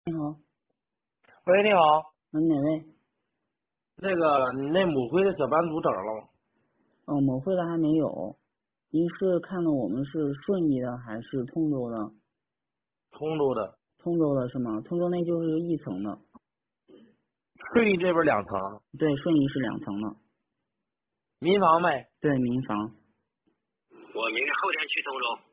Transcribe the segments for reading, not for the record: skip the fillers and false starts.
你好， 喂，你好， 哪位？ 那个你那母会的小班组整了吗？ 哦，某会的还没有。您是看的我们是顺义的还是通州的？ 通州的， 通州的是吗？通州那就是一层的， 顺义这边2层， 对，顺义是2层的， 民房呗。 对，民房。 我明天后天去通州。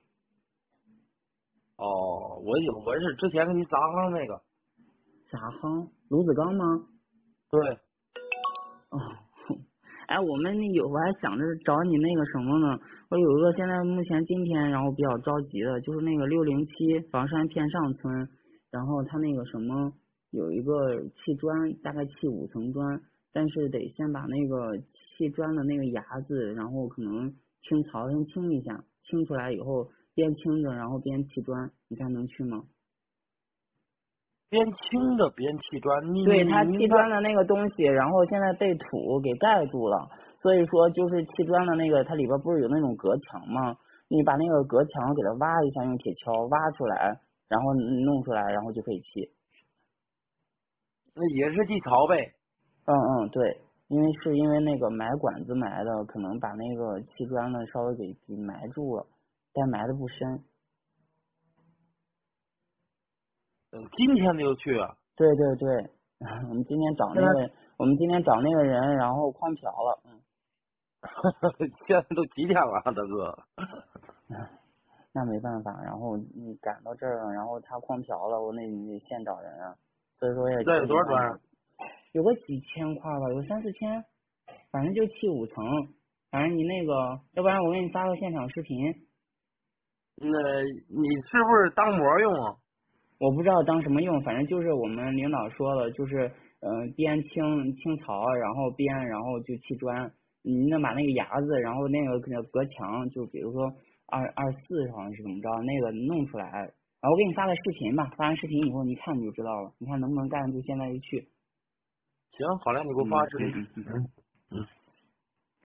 哦，我是之前给你砸夯那个。 杂夯，卢子岗吗？ 对， 哦，哎，我还想着找你那个什么呢？我有一个现在目前今天然后比较着急的，就是那个607房山片上村，然后他那个什么有一个砌砖，大概砌5层砖，但是得先把那个砌砖的那个牙子，然后可能清槽先清一下，清出来以后边清着然后边砌砖，你看能去吗？ 边清着边砌砖，你对， 你它你那砌砖的那个东西，然后现在被土给盖住了，所以说就是砌砖的那个，它里边不是有那种隔墙吗？你把那个隔墙给它挖一下，用铁锹挖出来，然后弄出来，然后就可以砌。 那也是地槽呗。 对，因为那个埋管子埋的，可能把那个砌砖的稍微给埋住了，但埋的不深。 今天就去啊？ 对对对，我们今天找现在那个，我们今天找那个人，然后框瓢了， 现在都几点了，大哥？ 那没办法，然后你赶到这儿了，然后他框瓢了，我你得现找人啊，所以说也这有没办法， 多少砖？ 有个几千块吧，有3、4千，反正就砌5层，反正你那个，要不然我给你发个现场视频， 那你是不是当模用啊？ 我不知道当什么用，反正就是我们领导说了，就是边清槽，然后就砌砖，你能把那个牙子，然后那个隔墙，就比如说224好像是怎么着，那个弄出来，然后我给你发个视频吧，发完视频以后你一看你就知道了，你看能不能干，就现在就去， 行，好嘞，你给我发视频。 嗯。 嗯。